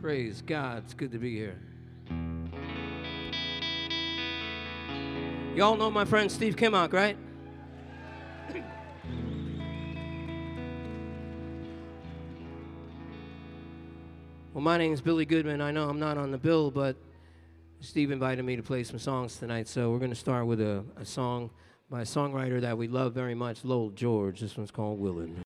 Praise God. It's good to be here. You all know my friend Steve Kimmock, right? Well, my name's Billy Goodman. I know I'm not on the bill, but Steve invited me to play some songs tonight, so we're going to start with a song by a songwriter that we love very much, Lowell George. This one's called Willin'.